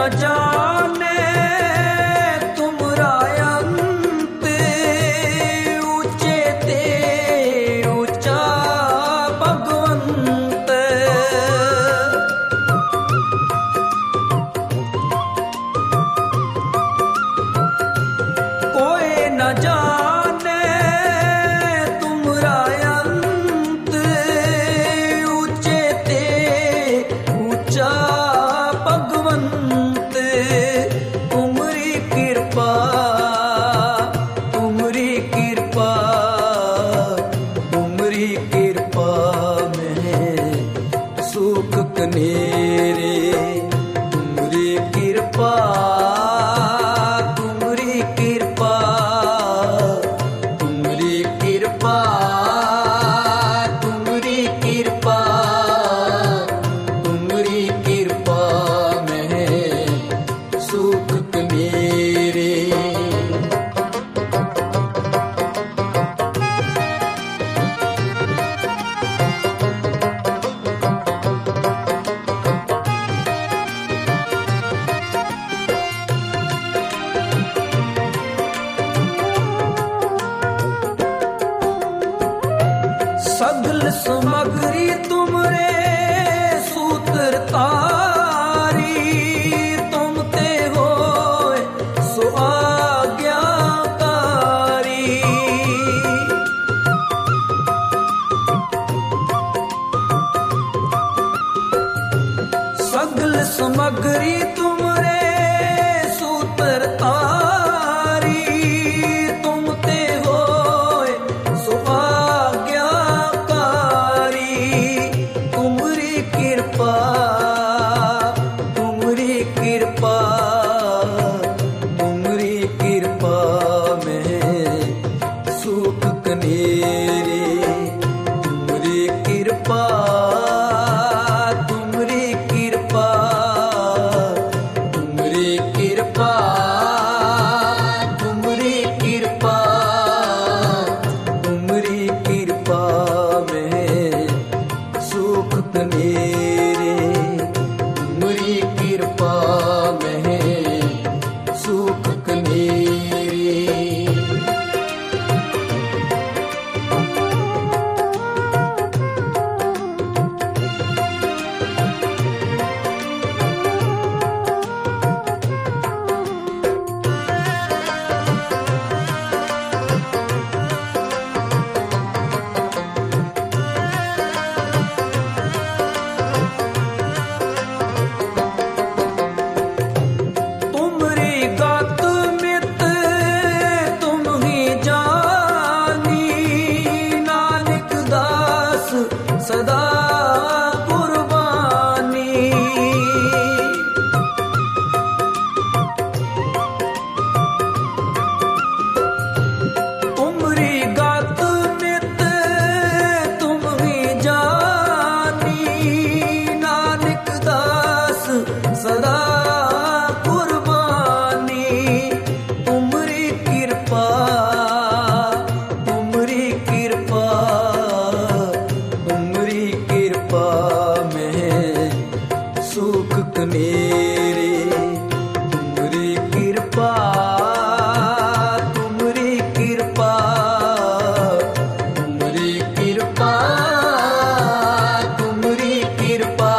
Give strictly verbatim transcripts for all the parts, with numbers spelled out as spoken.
जाने तुमरा अंत, ऊंचे ते ऊंचा भगवंत। कोई न जाने तुमरा अंत, ऊंचे ते ऊंचा भगवंत। तुमरी कृपा तुमरी कृपा तुमरी कृपा में सुख कनेरे। तुमरी कृपा तुमरी कृपा तुमरी कृपा तुमरी कृपा तुमरी कृपा में सुख कनेरे। सगल सामग्री तुमरे सूत्र तारी। तुम ते होए सो आज्ञाकारी। सगल सामग्री तुमरे सूत्र तारी। तुम ते होए सो तुमरी कृपा तुमरी कृपा तुमरी कृपा में सुख कनेरे। तुमरी कृपा तुमरी कृपा तुमरी कृपा तुमरी कृपा तुमरी कृपा में सुख कनेरे। तुमरी कृपा में सुख कनेरे। तुमरी गात मित तुम ही जानी। नानक दास सदा कुर्बानी। तुमरी गात मित तुम ही जानी। नानक दास सदा कुर्बानी। तुमरी कृपा तुमरी कृपा तुमरी कृपा में सुख कनेरे। तुमरी कृपा तुमरी कृपा तुमरी कृपा तुमरी कृपा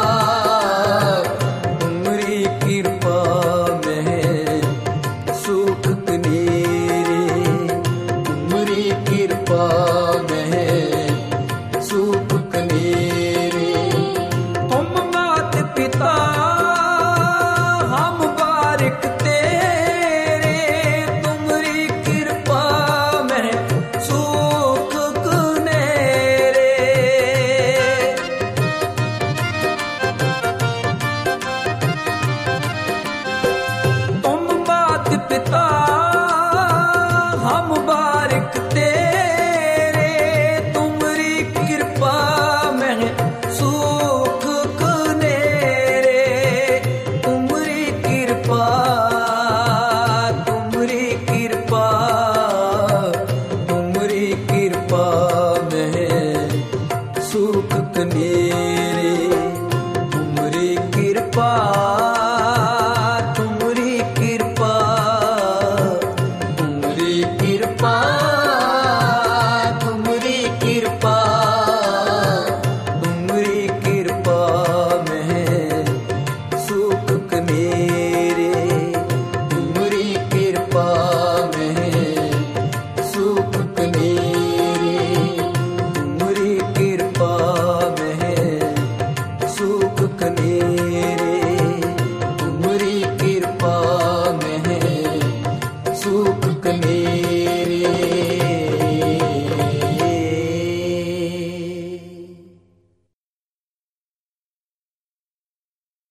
तुमरी कृपा में सुख कनेरे। तुमरी कृपा में सुख कनेरे। तुम मात पिता हम बारिक तेरे। तुमरी कृपा में सुख कनेरे। तुम मात पिता हम बारिक तेरे। तुमरी कृपा में सुख कनेरे। तुमरी कृपा